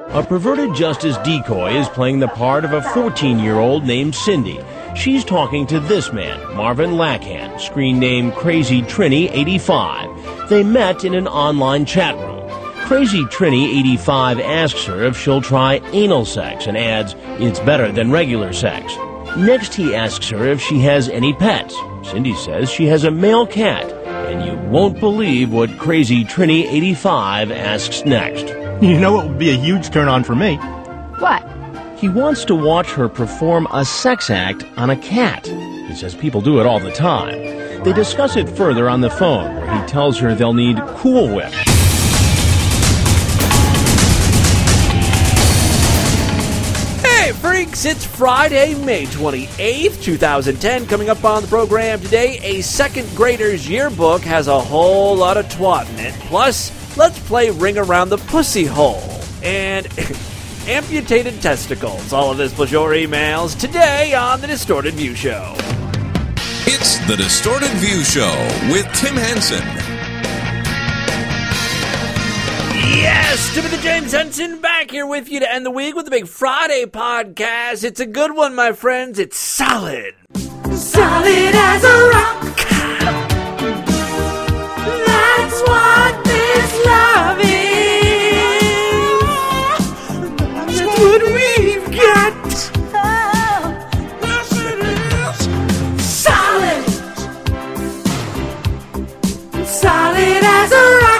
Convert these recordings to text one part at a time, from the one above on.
A perverted justice decoy is playing the part of a 14-year-old named Cindy. She's talking to this man, Marvin Lackhand, screen name Crazy Trini 85. They met in an online chat room. Crazy Trini 85 asks her if she'll try anal sex and adds, it's better than regular sex. Next, he asks her if she has any pets. Cindy says she has a male cat. And you won't believe what Crazy Trini 85 asks next. You know what would be a huge turn-on for me? What? He wants to watch her perform a sex act on a cat. He says people do it all the time. They discuss it further on the phone, where he tells her they'll need Cool Whip. Hey, freaks! It's Friday, May 28th, 2010. Coming up on the program today, a second grader's yearbook has a whole lot of twat in it. Plus, let's play Ring Around the Pussy Hole. And amputated testicles. All of this plus your emails today on The Distorted View Show. It's The Distorted View Show with Tim Henson. Yes, Timothy James Henson back here with you to end the week with the Big Friday podcast. It's a good one, my friends. It's solid. Solid as a rock. That's what this love is. That's what we've got. Solid. Solid as a rock.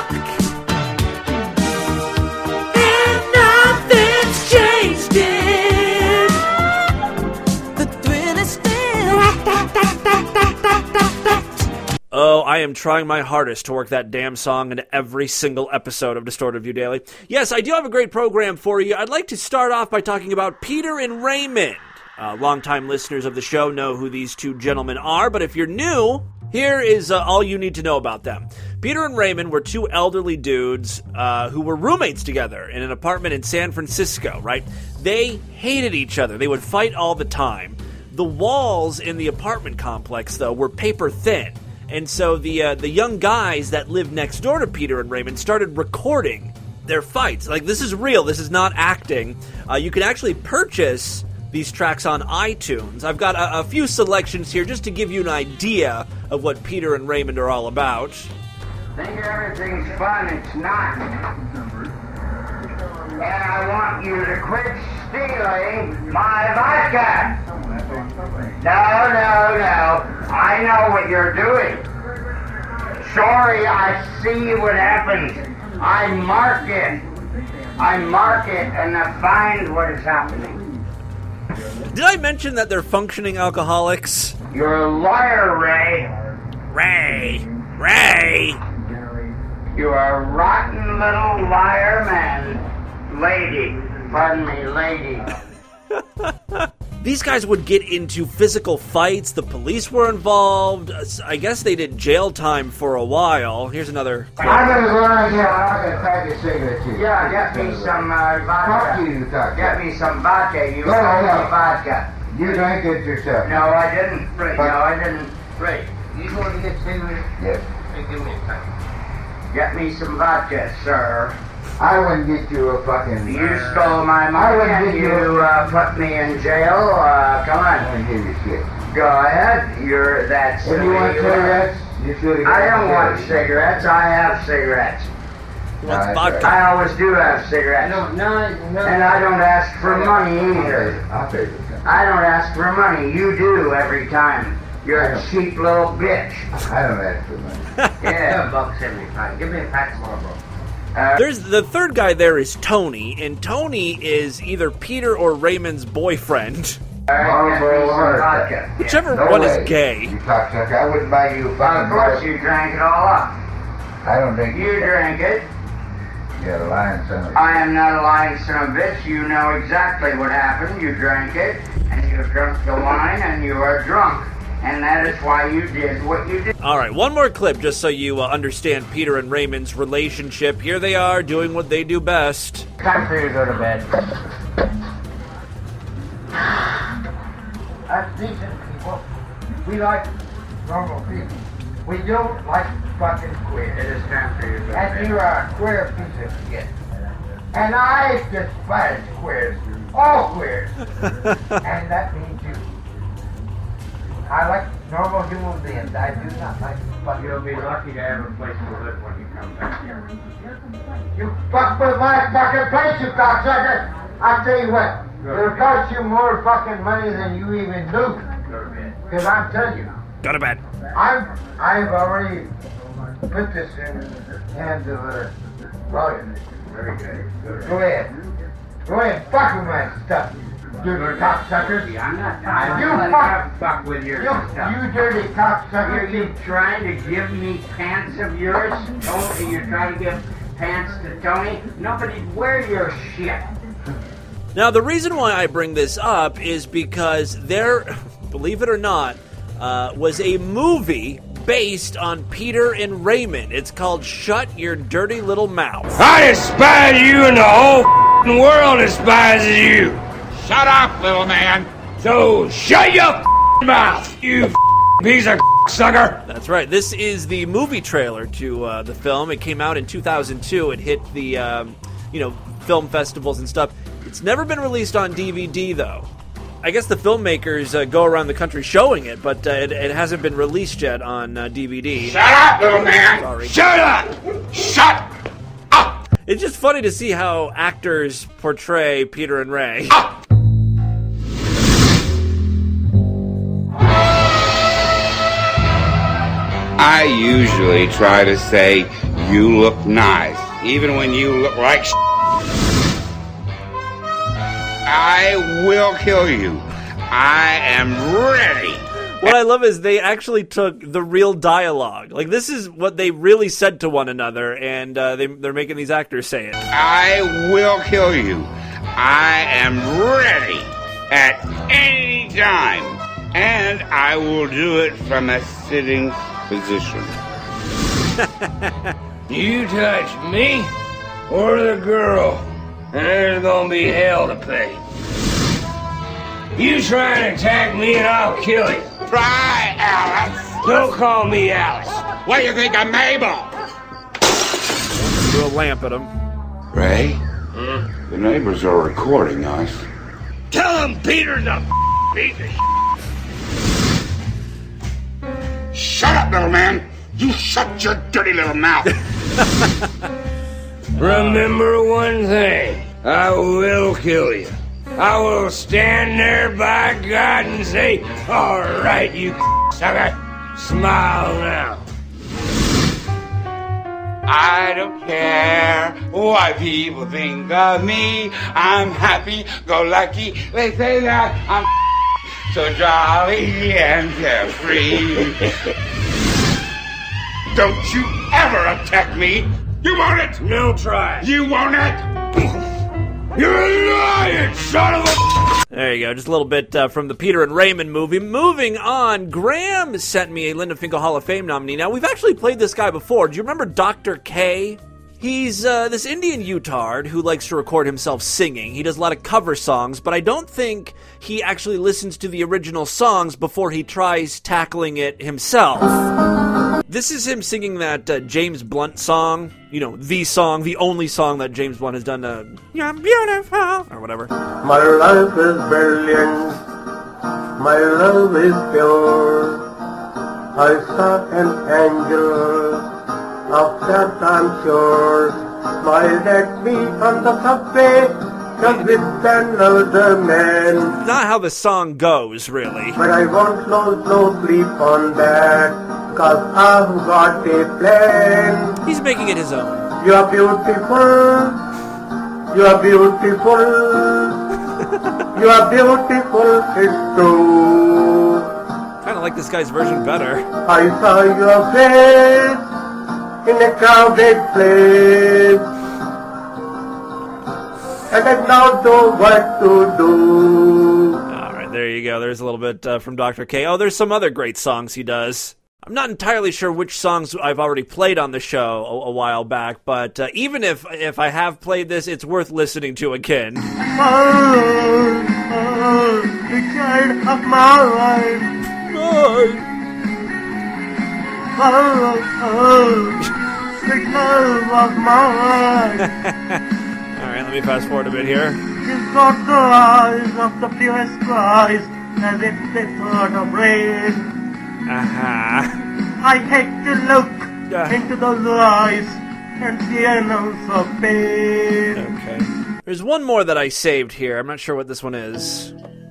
Oh, I am trying my hardest to work that damn song into every single episode of Distorted View Daily. Yes, I do have a great program for you. I'd like to start off by talking about Peter and Raymond. Longtime listeners of the show know who these two gentlemen are, but if you're new, here is all you need to know about them. Peter and Raymond were two elderly dudes who were roommates together in an apartment in San Francisco, right? They hated each other. They would fight all the time. The walls in the apartment complex, though, were paper thin. And so the young guys that lived next door to Peter and Raymond started recording their fights. Like, this is real. This is not acting. You can actually purchase these tracks on iTunes. I've got a few selections here just to give you an idea of what Peter and Raymond are all about. Think everything's fun. It's not. And I want you to quit stealing my vodka. No. I know what you're doing. Sorry, I see what happens. I mark it, and I find what is happening. Did I mention that they're functioning alcoholics? You're a liar, Ray. Ray! You're a rotten little liar, man. Lady. Pardon me, lady. These guys would get into physical fights. The police were involved. I guess they did jail time for a while. Here's another clip. I'm going to go around here. I'm going to pack a cigarette to you. Yeah, get me some vodka. Get me some vodka. You owe me vodka. You drank it yourself. No, I didn't. Ray, Ray, you going to get cigarettes? Yes. Hey, give me a pack. Get me some vodka, sir. I wouldn't get you a fucking... You stole my money. I wouldn't get you put me in jail. Come on. I wouldn't give you shit. Go ahead. You're that silly. If you want cigarettes, you should have... I don't want cigarettes. I have cigarettes. That's vodka. I always do have cigarettes. No. And I don't ask for money either. I'll pay you. I don't ask for money. You do every time. You're a cheap little bitch. I don't ask for money. Yeah. $1.75. Give me a pack more, bro. There's the third guy there is Tony, and Tony is either Peter or Raymond's boyfriend. Whichever one is gay. You cocksucker. I wouldn't buy you a fucking... Of course you drank it all up. I don't drink it. You drank it. You're a lying son of a bitch. I am not a lying son of a bitch. You know exactly what happened. You drank it, and you drank the wine, and you are drunk. And that is why you did what you did. All right, one more clip just so you understand Peter and Raymond's relationship. Here they are doing what they do best. Time for you to go to bed. As decent people, we like normal people. We don't like fucking queer. It is time for you to go to bed. And you are a queer piece of shit. And I despise queers. All queers. And that means you. I like normal human beings. I do not like fucking. You'll be lucky to have a place to live when you come back here. You fuck with my fucking place, you cocksucker! I'll tell you what, it'll cost you more fucking money than you even do. Because I'm telling you. Go to bed. I've already put this in the hands of a lawyer. Very good. Go ahead. Go ahead, fuck with my stuff. You cocksuckers. I'm not fuck with your stuff. You dirty cocksucker. Are you trying to give me pants of yours? Tony, you're trying to give pants to Tony? Nobody'd wear your shit. Now, the reason why I bring this up is because there, believe it or not, was a movie based on Peter and Raymond. It's called Shut Your Dirty Little Mouth. I despise you and the whole world despises you. Shut up, little man. So shut your mouth, you piece of sucker. That's right. This is the movie trailer to the film. It came out in 2002. It hit the, film festivals and stuff. It's never been released on DVD, though. I guess the filmmakers go around the country showing it, but it hasn't been released yet on DVD. Shut up, little man. Sorry. Shut up. Shut up. It's just funny to see how actors portray Peter and Ray. I usually try to say, you look nice, even when you look like I will kill you. I am ready. What I love is they actually took the real dialogue. Like, this is what they really said to one another, and they're making these actors say it. I will kill you. I am ready at any time, and I will do it from a sitting position. You touch me or the girl, and there's gonna be hell to pay. You try and attack me and I'll kill you. Try, Alice. Don't call me Alice. What do you think of Mabel? Threw a lamp at him. Ray, the neighbors are recording us. Tell him Peter's a piece of Shut up, little man. You shut your dirty little mouth. Remember one thing. I will kill you. I will stand there by God and say, all right, you sucker. Smile now. I don't care what people think of me. I'm happy, go lucky. They say that I'm so jolly and carefree. Don't you ever attack me. You want it? No try. You want it? You're a lying son of a... There you go, just a little bit from the Peter and Raymond movie. Moving on, Graham sent me a Linda Finkel Hall of Fame nominee. Now, we've actually played this guy before. Do you remember Dr. K? He's this Indian Utard who likes to record himself singing. He does a lot of cover songs, but I don't think he actually listens to the original songs before he tries tackling it himself. This is him singing that James Blunt song. You know, the only song that James Blunt has done. You're beautiful, or whatever. My life is brilliant. My love is pure. I saw an angel. Of that I'm sure. Smiled at me on the subway. Just with another man. Not how the song goes, really. But I won't no sleep on that. 'Cause I've got a plan. He's making it his own. You're beautiful. You're beautiful. You're beautiful, it's true. Kind of like this guy's version better. I saw your face in a crowded place. And I now know what to do. All right, there you go. There's a little bit from Dr. K. Oh, there's some other great songs he does. I'm not entirely sure which songs I've already played on the show a while back, but even if I have played this, it's worth listening to again. The child of my life. The child of my life. All right, let me fast forward a bit here. She's got the eyes of the purest prize, as if they thought of rain. I hate to look into those eyes and see an ounce of pain. Okay. There's one more that I saved here. I'm not sure what this one is.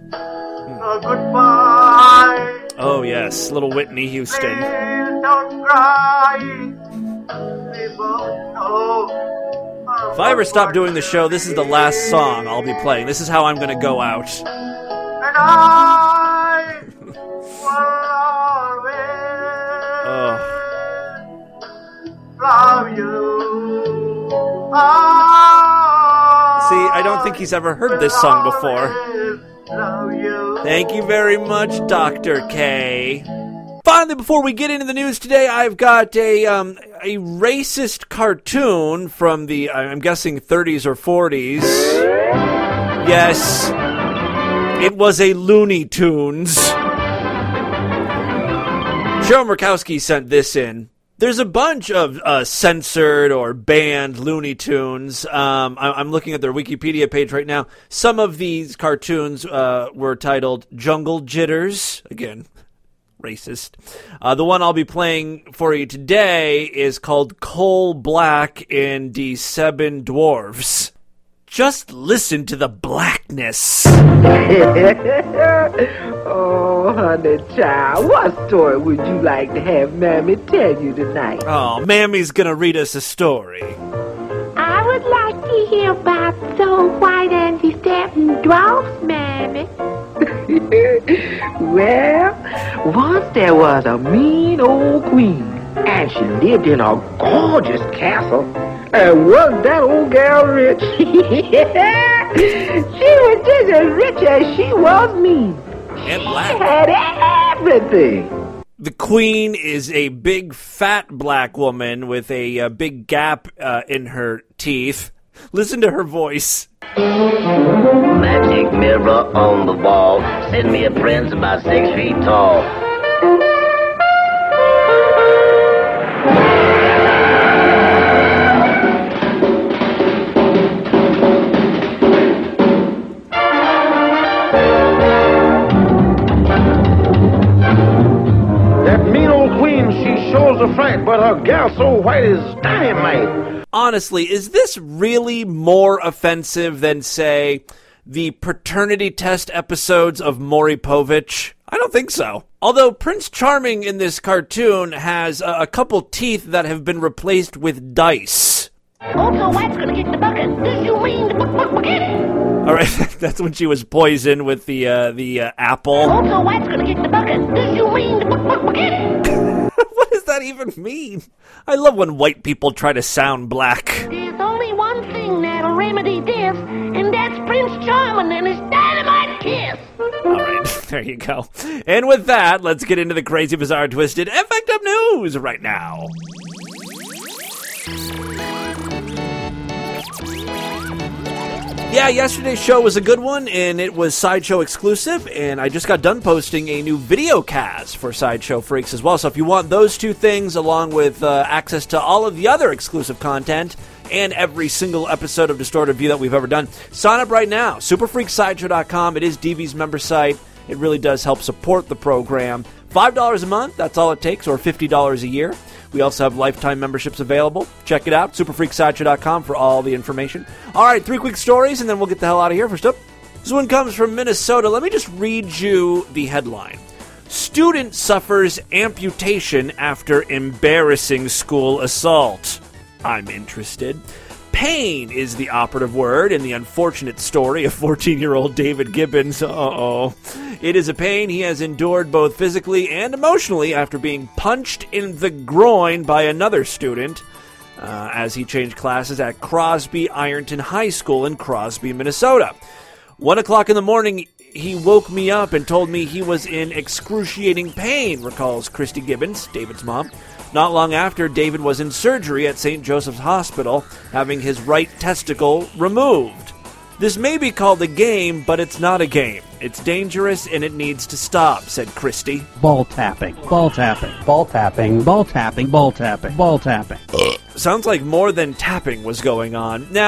Goodbye. Oh, yes. Little Whitney Houston. Please don't cry. People know. If I ever stop doing the show, this is the last song I'll be playing. This is how I'm going to go out. And I will always love you. See, I don't think he's ever heard this song before. Thank you very much, Dr. K. Finally, before we get into the news today, I've got a racist cartoon from the, I'm guessing, 30s or 40s. Yes, it was a Looney Tunes. Cheryl Murkowski sent this in. There's a bunch of censored or banned Looney Tunes. I'm looking at their Wikipedia page right now. Some of these cartoons were titled Jungle Jitters. Again, racist. The one I'll be playing for you today is called Coal Black and the Seven Dwarves. Just listen to the blackness. Oh, honey child, what story would you like to have Mammy tell you tonight? Oh, Mammy's gonna read us a story. I would like to hear about Snow White and the Seven Dwarfs, Mammy. Well, once there was a mean old queen, and she lived in a gorgeous castle. And wasn't that old gal rich? She was just as rich as she was mean. And black. She had everything. The queen is a big, fat black woman with a big gap in her teeth. Listen to her voice. Magic mirror on the wall. Send me a prince about 6 feet tall. Shows a fright, but her gal so white is dynamite. Honestly, is this really more offensive than, say, the paternity test episodes of Maury Povich? I don't think so. Although Prince Charming in this cartoon has a couple teeth that have been replaced with dice. Also, White's gonna kick the bucket. This you mean the bucket? All right, that's when she was poisoned with the apple. Also, White's gonna kick the bucket. This you mean the bucket? What does that even mean? I love when white people try to sound black. There's only one thing that'll remedy this, and that's Prince Charming and his dynamite kiss. All right, there you go. And with that, let's get into the crazy, bizarre, twisted, effed up news right now. Yeah, yesterday's show was a good one, and it was Sideshow exclusive, and I just got done posting a new video cast for Sideshow Freaks as well. So if you want those two things, along with access to all of the other exclusive content and every single episode of Distorted View that we've ever done, sign up right now. Superfreaksideshow.com. It is DV's member site. It really does help support the program. $5 a month, that's all it takes, or $50 a year. We also have lifetime memberships available. Check it out, superfreaksideshow.com for all the information. All right, 3 quick stories, and then we'll get the hell out of here. First up, this one comes from Minnesota. Let me just read you the headline. Student suffers amputation after embarrassing school assault. I'm interested. Pain is the operative word in the unfortunate story of 14-year-old David Gibbons. It is a pain he has endured both physically and emotionally after being punched in the groin by another student as he changed classes at Crosby Ironton High School in Crosby, Minnesota. 1 o'clock in the morning, he woke me up and told me he was in excruciating pain, recalls Christy Gibbons, David's mom. Not long after, David was in surgery at St. Joseph's Hospital, having his right testicle removed. This may be called a game, but it's not a game. It's dangerous and it needs to stop, said Christy. Ball tapping, ball tapping, ball tapping, ball tapping, ball tapping, ball tapping. Sounds like more than tapping was going on. Now,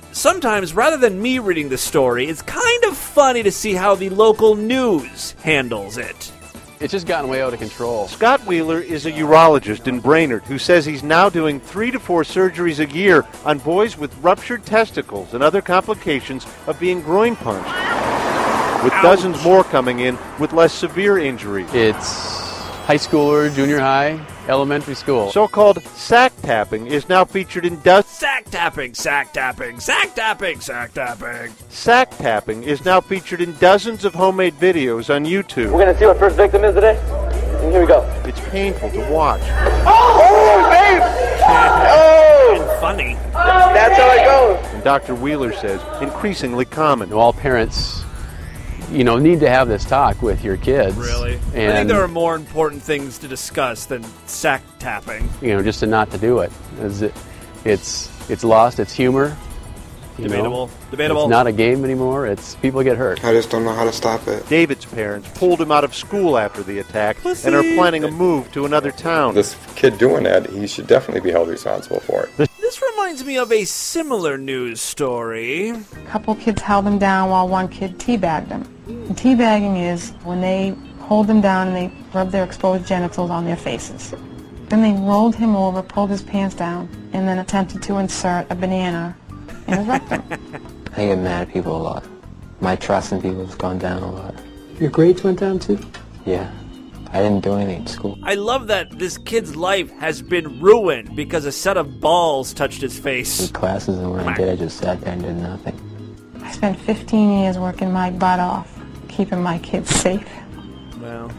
sometimes, rather than me reading the story, it's kind of funny to see how the local news handles it. It's just gotten way out of control. Scott Wheeler is a urologist in Brainerd who says he's now doing 3 to 4 surgeries a year on boys with ruptured testicles and other complications of being groin punched, with dozens more coming in with less severe injuries. It's high schooler, junior high, elementary school. So-called sack tapping is now featured in Sack tapping, sack tapping, sack tapping, sack tapping. Sack tapping is now featured in dozens of homemade videos on YouTube. We're going to see what first victim is today. And here we go. It's painful to watch. Oh, babe! Oh! And funny. That's how it goes. And Dr. Wheeler says increasingly common. All parents, need to have this talk with your kids. Really? And, I think there are more important things to discuss than sack tapping. just to not to do it. It's lost its humor. Debatable. It's not a game anymore. It's people get hurt. I just don't know how to stop it. David's parents pulled him out of school after the attack and are planning a move to another town. This kid doing that, he should definitely be held responsible for it. This reminds me of a similar news story. A couple kids held him down while one kid teabagged him. And teabagging is when they hold them down and they rub their exposed genitals on their faces. Then they rolled him over, pulled his pants down, and then attempted to insert a banana in his rectum. I get mad at people a lot. My trust in people has gone down a lot. Your grades went down too? Yeah. I didn't do anything in school. I love that this kid's life has been ruined because a set of balls touched his face. In classes, and when I did, I just sat there and did nothing. I spent 15 years working my butt off, keeping my kids safe. Well.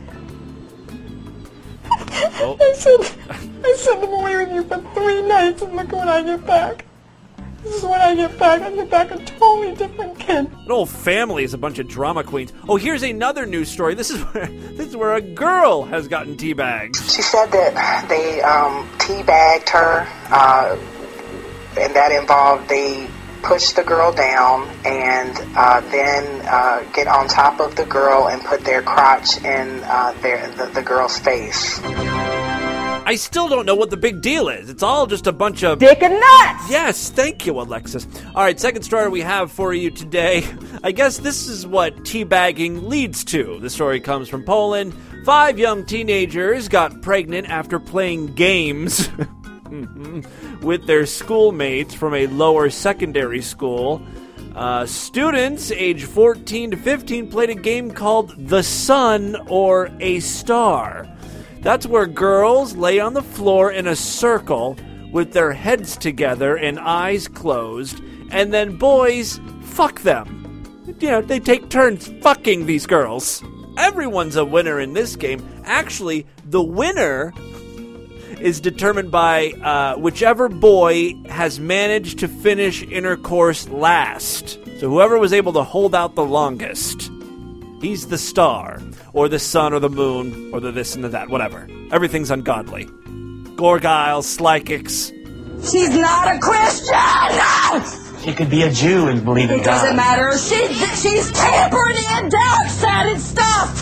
I said I'm away with you for 3 nights, and look what I get back. This is what I get back. I get back a totally different kid. An whole family is a bunch of drama queens. Oh, here's another news story. This is where a girl has gotten teabagged. She said that they teabagged her, and that involved they push the girl down and then get on top of the girl and put their crotch in the girl's face. I still don't know what the big deal is. It's all just a bunch of dick and nuts. Yes, thank you, Alexis. All right, second story we have for you today. I guess this is what teabagging leads to. The story comes from Poland. 5 young teenagers got pregnant after playing games with their schoolmates from a lower secondary school. Students age 14 to 15 played a game called The Sun or A Star. That's where girls lay on the floor in a circle with their heads together and eyes closed, and then boys fuck them. They take turns fucking these girls. Everyone's a winner in this game. Actually, the winner is determined by whichever boy has managed to finish intercourse last. So whoever was able to hold out the longest, he's the star, or the sun, or the moon, or the this and the that, whatever. Everything's ungodly. Gorgiles, Slykics. She's not a Christian! She could be a Jew and believe in It God. doesn't matter. She's tampering in dark-sided stuff!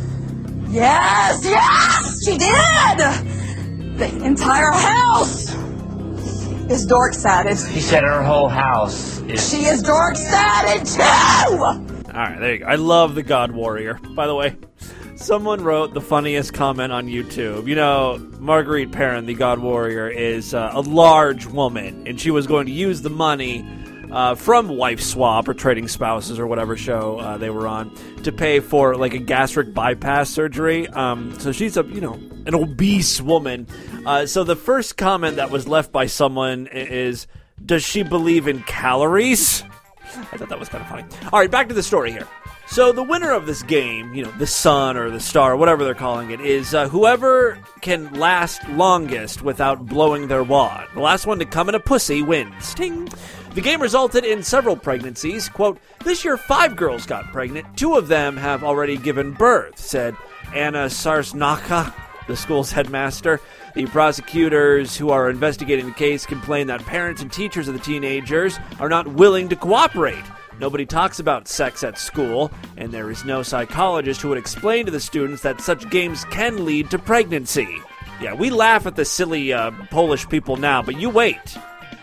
Yes, she did! The entire house is dark-sided. She said her whole house is... She is dark-sided, too! All right, there you go. I love the God Warrior. By the way, someone wrote the funniest comment on YouTube. Marguerite Perrin, the God Warrior, is a large woman, and she was going to use the money from Wife Swap or Trading Spouses or whatever show they were on to pay for like a gastric bypass surgery. So she's an obese woman. So the first comment that was left by someone is, does she believe in calories? I thought that was kind of funny. All right, back to the story here. So the winner of this game, the sun or the star, whatever they're calling it, is whoever can last longest without blowing their wad. The last one to come in a pussy wins. Ting! The game resulted in several pregnancies. Quote, this year 5 girls got pregnant. 2 of them have already given birth, said Anna Sarsnaka, the school's headmaster. The prosecutors who are investigating the case complain that parents and teachers of the teenagers are not willing to cooperate. Nobody talks about sex at school, and there is no psychologist who would explain to the students that such games can lead to pregnancy. Yeah, we laugh at the silly Polish people now, but you wait.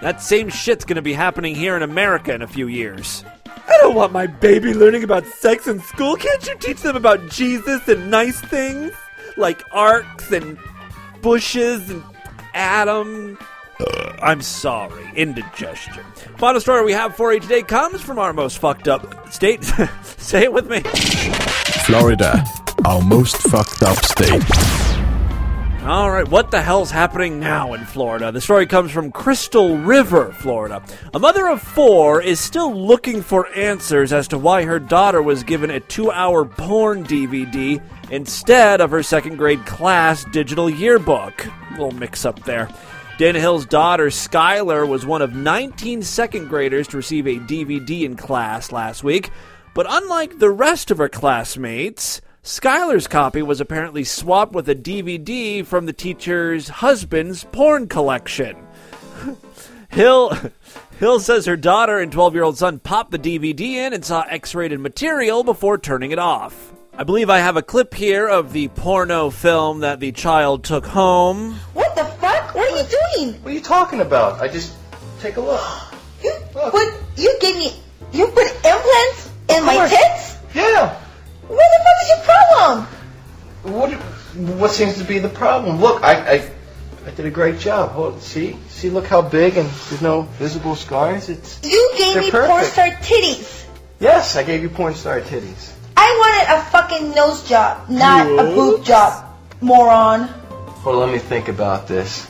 That same shit's gonna be happening here in America in a few years. I don't want my baby learning about sex in school. Can't you teach them about Jesus and nice things? Like arcs and bushes and Adam. I'm sorry. Indigestion. Final story we have for you today comes from our most fucked up state. Say it with me. Florida, our most fucked up state. All right, what the hell's happening now in Florida? The story comes from Crystal River, Florida. A mother of 4 is still looking for answers as to why her daughter was given a 2-hour porn DVD instead of her 2nd grade class digital yearbook. A little mix-up there. Dana Hill's daughter, Skylar, was one of 19 2nd graders to receive a DVD in class last week. But unlike the rest of her classmates, Skylar's copy was apparently swapped with a DVD from the teacher's husband's porn collection. Hill says her daughter and 12-year-old son popped the DVD in and saw X-rated material before turning it off. I believe I have a clip here of the porno film that the child took home. What the fuck? What are you doing? What are you talking about? I just... Take a look. You put implants in my tits? Yeah. What the fuck is your problem? What seems to be the problem? Look, I did a great job. Hold, see, look how big, and there's no visible scars. You gave me porn star titties. Yes, I gave you porn star titties. I wanted a fucking nose job, not a boob job, moron. Well, let me think about this.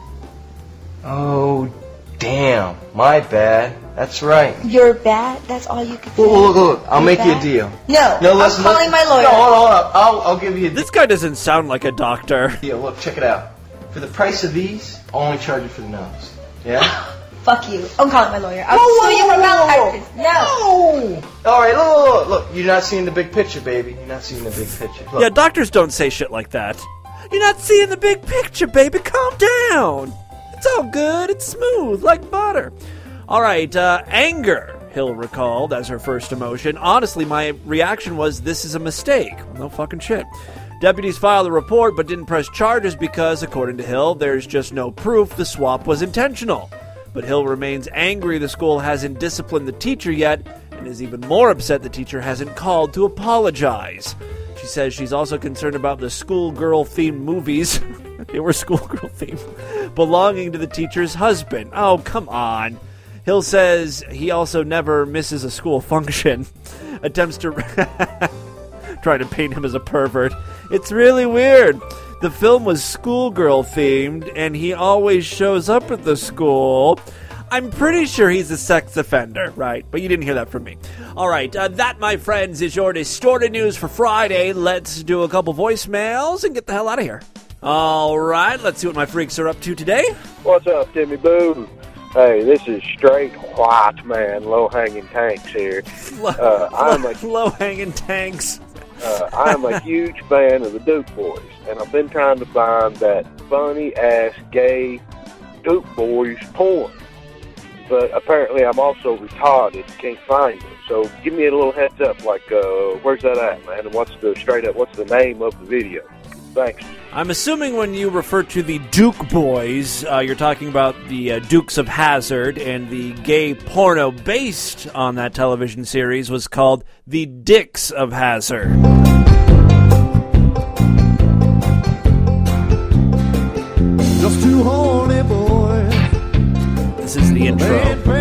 Oh, damn, my bad. That's right. You're bad? That's all you can say? Look. I'll make you a deal. No, listen, I'm calling my lawyer. No, hold on. I'll give you a deal. This guy doesn't sound like a doctor. Yeah, look, check it out. For the price of these, I'll only charge you for the nose. Yeah? Fuck you. I'm calling my lawyer. I'll sue you for malpractice. No. All right, look. You're not seeing the big picture, baby. You're not seeing the big picture. Look. Yeah, doctors don't say shit like that. You're not seeing the big picture, baby. Calm down. It's all good. It's smooth, like butter. All right, anger, Hill recalled as her first emotion. Honestly, my reaction was, this is a mistake. No fucking shit. Deputies filed a report but didn't press charges because, according to Hill, there's just no proof the swap was intentional. But Hill remains angry the school hasn't disciplined the teacher yet and is even more upset the teacher hasn't called to apologize. She says she's also concerned about the schoolgirl-themed movies, they were schoolgirl-themed, belonging to the teacher's husband. Oh, come on. Hill says he also never misses a school function. Attempts to try to paint him as a pervert. It's really weird. The film was schoolgirl themed, and he always shows up at the school. I'm pretty sure he's a sex offender, right? But you didn't hear that from me. All right, that, my friends, is your Distorted News for Friday. Let's do a couple voicemails and get the hell out of here. All right, let's see what my freaks are up to today. What's up, Timmy Boo? Hey, this is straight white man, low-hanging tanks here. Low-hanging tanks. I'm a huge fan of the Duke Boys, and I've been trying to find that funny-ass gay Duke Boys porn. But apparently I'm also retarded, can't find it. So give me a little heads up, like, where's that at, man? And what's the name of the video? Thanks. I'm assuming when you refer to the Duke Boys, you're talking about the Dukes of Hazzard, and the gay porno based on that television series was called The Dicks of Hazzard. Just two horny boys. This is the intro.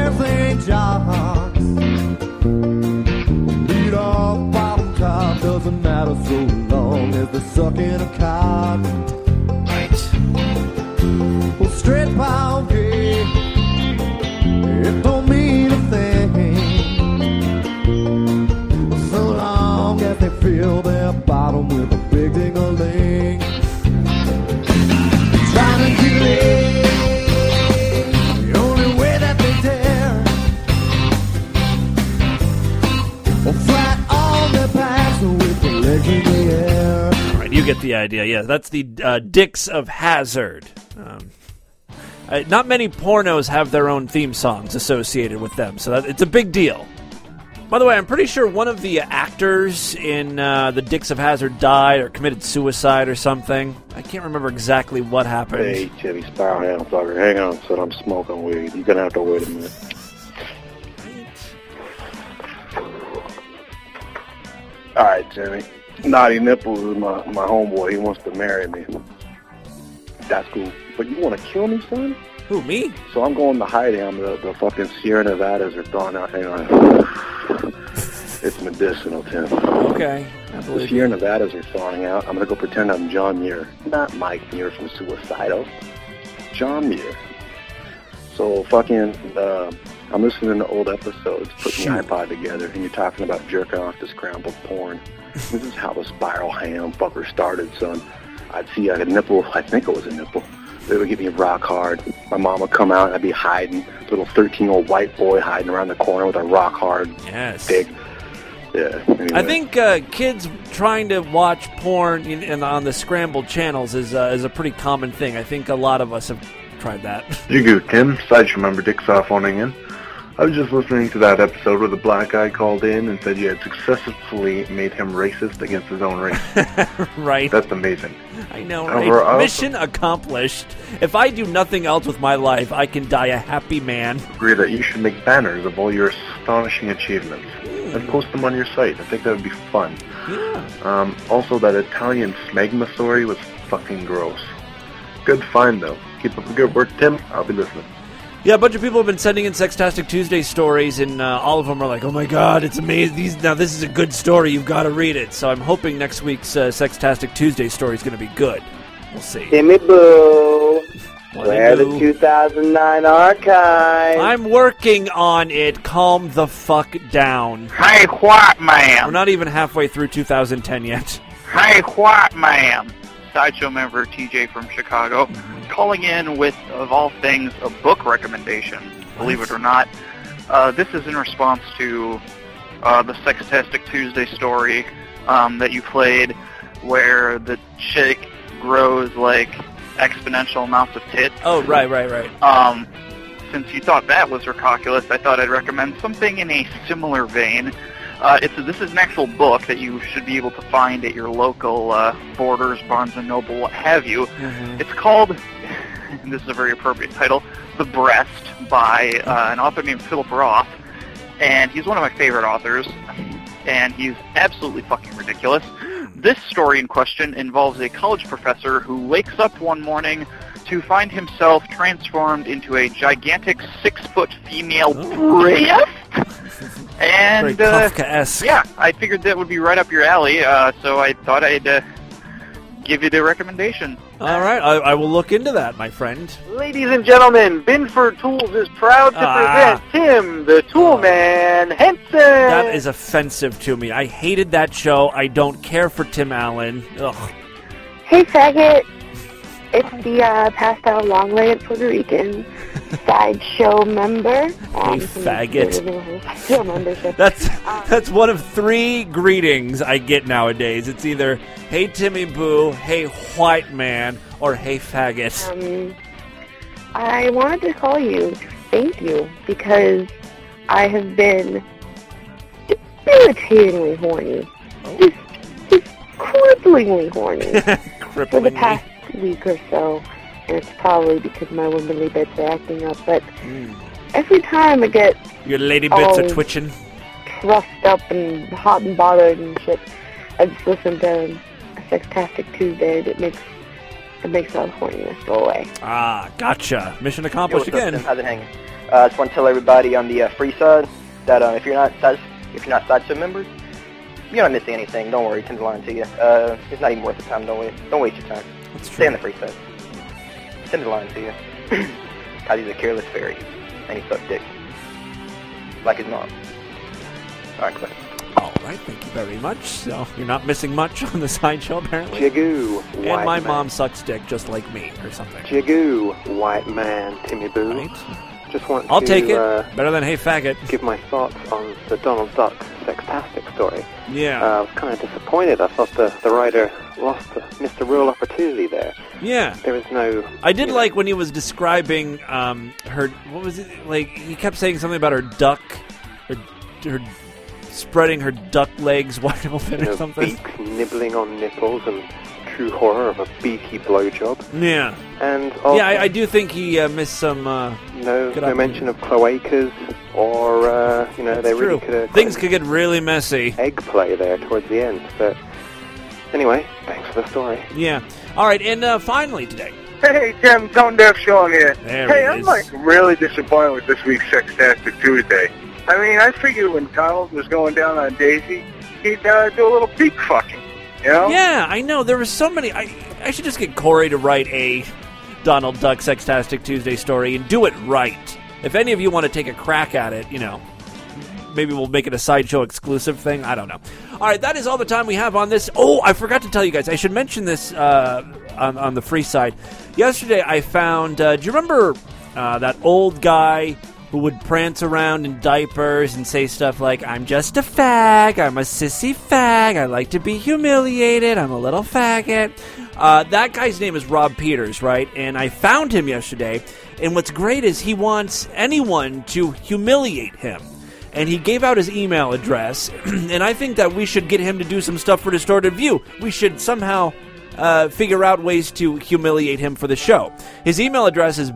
Beat off bottom top, doesn't matter so long as they're sucking a cock. Right. Well, straight pound cake, it don't mean a thing. So long as they fill their bottom with a big ding-a-ling. Trying to get it the only way that they dare. Or flat on their backs with the legs in the air. All right, you get the idea. Yeah, that's the Dicks of Hazzard. Not many pornos have their own theme songs associated with them, so it's a big deal. By the way, I'm pretty sure one of the actors in The Dukes of Hazzard died or committed suicide or something. I can't remember exactly what happened. Hey, Chevy Style Fucker, hang on, son. I'm smoking weed. You're going to have to wait a minute. All right, Jimmy. Naughty Nipples is my homeboy. He wants to marry me. That's cool. But you want to kill me, son? Who, me? So I'm going to hide him. The fucking Sierra Nevadas are thawing out. Hang on. It's medicinal, Tim. Okay. The Sierra Nevadas are thawing out. I'm going to go pretend I'm John Muir. Not Mike Muir from Suicidal. John Muir. So fucking, I'm listening to old episodes, putting the iPod together, and you're talking about jerking off to scrambled porn. This is how the spiral ham fucker started, son. I'd see a nipple, I think it was a nipple. They would give me rock hard. My mom would come out and I'd be hiding. Little 13-year-old white boy hiding around the corner with a rock hard dick. Yeah. Anyway. I think kids trying to watch porn on the scrambled channels is a pretty common thing. I think a lot of us have tried that. You go, Tim. Sideshow member Dick Saw phoning in. I was just listening to that episode where the black guy called in and said you had successfully made him racist against his own race. Right. That's amazing. I know, right? Mission accomplished. If I do nothing else with my life, I can die a happy man. I agree that you should make banners of all your astonishing achievements and post them on your site. I think that would be fun. Yeah. Also, that Italian smegma story was fucking gross. Good find, though. Keep up the good work, Tim. I'll be listening. Yeah, a bunch of people have been sending in Sextastic Tuesday stories, and all of them are like, oh my god, it's amazing. Now this is a good story. You've got to read it. So I'm hoping next week's Sextastic Tuesday story is going to be good. We'll see. Timmy Boo. Where the 2009 archive? I'm working on it. Calm the fuck down. Hey, what, ma'am? We're not even halfway through 2010 yet. Hey, what, ma'am? Sideshow member TJ from Chicago, calling in with, of all things, a book recommendation, believe it or not. This is in response to the Sextastic Tuesday story that you played, where the chick grows, like, exponential amounts of tits. Oh, right. Since you thought that was recalculous, I thought I'd recommend something in a similar vein. This is an actual book that you should be able to find at your local Borders, Barnes & Noble, what have you. It's called, and this is a very appropriate title, The Breast, by an author named Philip Roth. And he's one of my favorite authors, and he's absolutely fucking ridiculous. This story in question involves a college professor who wakes up one morning to find himself transformed into a gigantic 6-foot female breast. And, very Kafkaesque. Yeah, I figured that would be right up your alley, so I thought I'd give you the recommendation. All right, I will look into that, my friend. Ladies and gentlemen, Binford Tools is proud to present Tim, the Toolman Henson. That is offensive to me. I hated that show. I don't care for Tim Allen. Ugh. Hey, faggot. It's the passed out long-legged Puerto Rican sideshow member. Hey, faggot. Still membership. That's one of 3 greetings I get nowadays. It's either, hey, Timmy Boo, hey, white man, or hey, faggot. I wanted to call you, thank you, because I have been irritatingly horny. Just cripplingly horny. For the past week or so, and it's probably because my womanly bits are acting up, but every time I get your lady bits are twitching, trussed up and hot and bothered and shit, I just listen to a Sextastic Tuesday, and it makes all the horniness go away. Gotcha. Mission accomplished again. How's it hanging? I just want to tell everybody on the free side that if you're not Sideshow members, you're not missing anything. Don't worry, Tim's lying to you. It's not even worth the time. Don't waste your time. Stay on the free side. Tim's lying to you. Because he's a careless fairy. And he sucks dick. Like his mom. Alright, goodbye. Alright, thank you very much. So, you're not missing much on the sideshow, apparently. Jigoo, and my mom sucks dick just like me, or something. Jigoo, white man, Timmy Boo. Right. Just want I'll to, take it. Better than hey, faggot. Give my thoughts on the Donald Duck Sextastic story. Yeah. I was kind of disappointed. I thought the writer missed a real opportunity there. Yeah. There was no... I did like when he was describing her... What was it? Like, he kept saying something about her duck... Her spreading her duck legs wide open or something. Beaks nibbling on nipples and true horror of a beaky blowjob. Yeah. And also, yeah, I do think he missed some. No mention of cloacas or they really could have. Things could get really messy. Egg play there towards the end, but anyway, thanks for the story. Yeah. All right, and finally today. Hey, Tim, Tone Deaf Sean here. There hey, he I'm is. really disappointed with this week's Sextastic Tuesday. I mean, I figured when Donald was going down on Daisy, he'd do a little beak fucking, you know? Yeah, I know. There were so many. I should just get Corey to write a Donald Duck Sextastic Tuesday story and do it right. If any of you want to take a crack at it, maybe we'll make it a Sideshow exclusive thing. I don't know. All right, that is all the time we have on this. Oh, I forgot to tell you guys. I should mention this on the free side. Yesterday I found, do you remember that old guy who would prance around in diapers and say stuff like, I'm just a fag, I'm a sissy fag, I like to be humiliated, I'm a little faggot. That guy's name is Rob Peters, right? And I found him yesterday, and what's great is he wants anyone to humiliate him. And he gave out his email address, and I think that we should get him to do some stuff for Distorted View. We should somehow figure out ways to humiliate him for the show. His email address is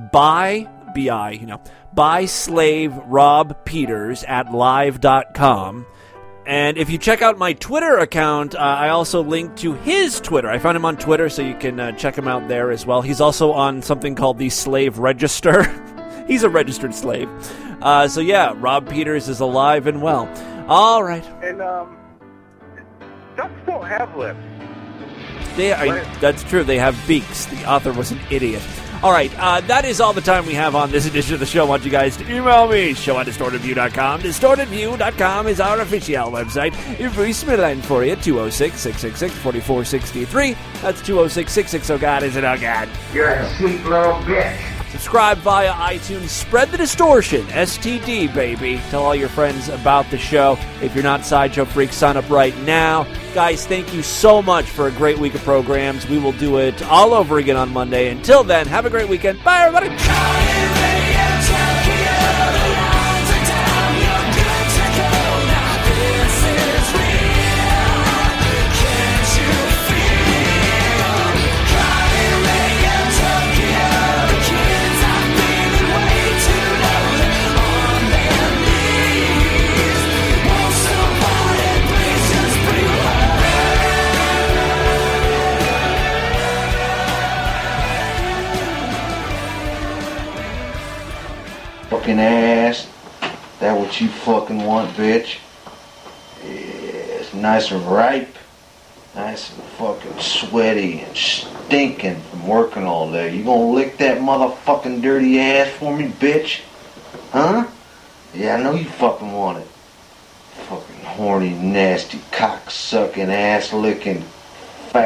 byslaverobpeters@live.com. And if you check out my Twitter account, I also link to his Twitter. I found him on Twitter, so you can check him out there as well. He's also on something called the Slave Register. He's a registered slave. So yeah, Rob Peters is alive and well. All right. And ducks don't have lips. That's true. They have beaks. The author was an idiot. All right, that is all the time we have on this edition of the show. I want you guys to email me, show@distortedview.com. Distortedview.com is our official website. Your voicemail line for you, 206-666-4463. That's 206-660. Oh, God, is it? Oh, God. You're a sweet little bitch. Subscribe via iTunes. Spread the distortion. STD, baby. Tell all your friends about the show. If you're not Sideshow Freaks, sign up right now. Guys, thank you so much for a great week of programs. We will do it all over again on Monday. Until then, have a great weekend. Bye, everybody. Fucking ass. That what you fucking want, bitch? Yeah, it's nice and ripe. Nice and fucking sweaty and stinking from working all day. You gonna lick that motherfucking dirty ass for me, bitch? Huh? Yeah, I know you fucking want it. Fucking horny, nasty, cock-sucking, ass-licking,